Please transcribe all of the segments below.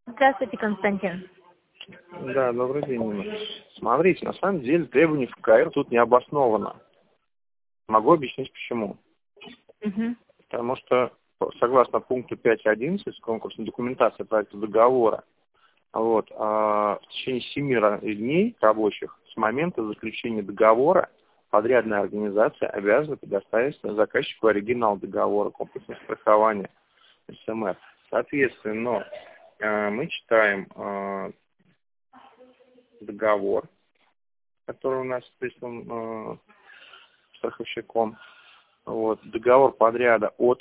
Здравствуйте, Константин. Да, добрый день, Нина. Смотрите, на самом деле требование ФКР тут не обосновано. Могу объяснить почему. Угу. Потому что согласно пункту 5.11 конкурсной документации проекта договора, в течение 7 дней рабочих с момента заключения договора подрядная организация обязана предоставить заказчику оригинал договора комплексного страхования СМР. Соответственно, мы читаем договор, который у нас прислан страховщиком. Договор подряда от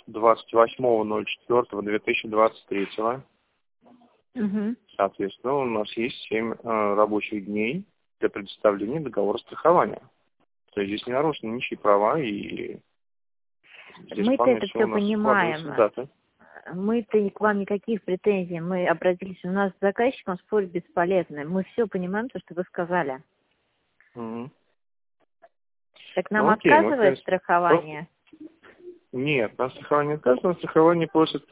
28.04.2023. Угу. Соответственно, у нас есть 7 рабочих дней для предоставления договора страхования. То есть здесь не нарушены ничьи права, и здесь Мы-то вполне это все все у нас укладывается в даты. Мы-то к вам никаких претензий. Мы обратились, у нас с заказчиком спорить бесполезно. Мы все понимаем, то, что вы сказали. Угу. Так нам Окей, отказывает страхование? Нет, на страхование отказано, на страхование просят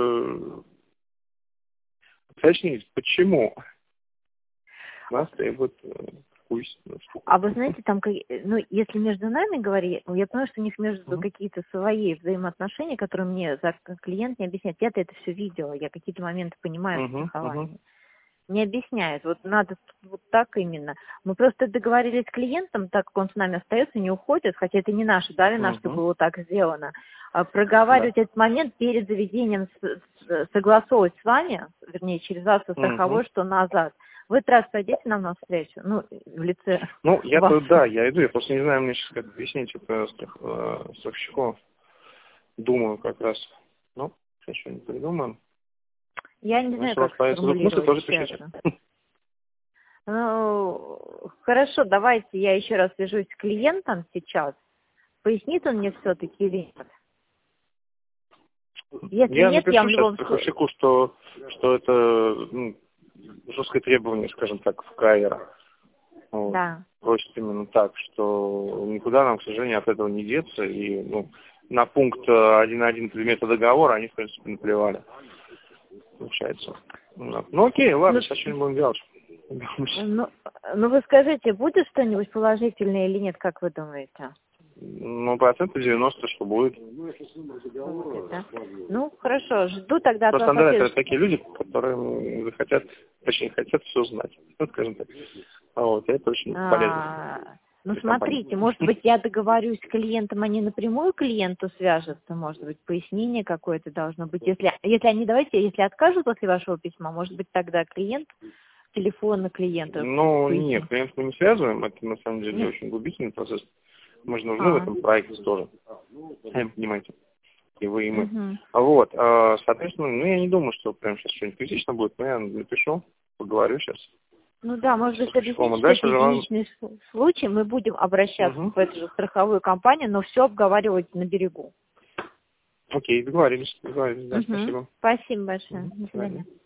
уточнить, почему нас требует пусть. А вы знаете, там, если между нами говорить, я понимаю, что у них между какие-то свои взаимоотношения, которые мне клиент не объясняет. Я-то это все видела, я какие-то моменты понимаю в страховании. Не объясняет. Вот надо вот так именно. Мы просто договорились с клиентом, так как он с нами остается, не уходит, хотя это не наша, да, вина, что было так сделано. Проговаривать этот момент перед заведением, согласовывать с вами, вернее, через вас со страховой, что назад. Вы раз пойдете нам навстречу, в лице я иду, я просто не знаю, мне сейчас как объяснить это страховщику. Думаю как раз. Сейчас что-нибудь придумаем. Я не знаю, как сформулировать это. Хорошо, давайте я еще раз свяжусь с клиентом сейчас. Пояснит он мне все-таки или нет? Если я нет, я в любом случае что это жесткое требование, скажем так, в КР. Да. Просит именно так, что никуда нам, к сожалению, от этого не деться. И на пункт 1.1 предмета договора они, в принципе, наплевали. Получается. Окей, ладно, сейчас что-нибудь будем делать. Вы скажите, будет что-нибудь положительное или нет, как вы думаете? 90%, что будет. Да? Хорошо, жду тогда от вас. Просто это такие люди, которые хотят все знать. Скажем так. Это очень полезно. Смотрите, может быть, я договорюсь с клиентом, они напрямую клиенту свяжутся, может быть, пояснение какое-то должно быть. Если откажут после вашего письма, может быть, тогда телефон на клиента. Нет, клиент мы не связываем, это на самом деле очень губительный процесс. Мы же нужны в этом проекте тоже. Сами понимаете. И вы, и мы. Соответственно, я не думаю, что прямо сейчас что-нибудь критично будет, но я напишу, поговорю сейчас. Может быть, объяснить, что это единичный случай, мы будем обращаться в эту же страховую компанию, но все обговаривать на берегу. Окей, договорились, да, спасибо. Спасибо большое. До свидания.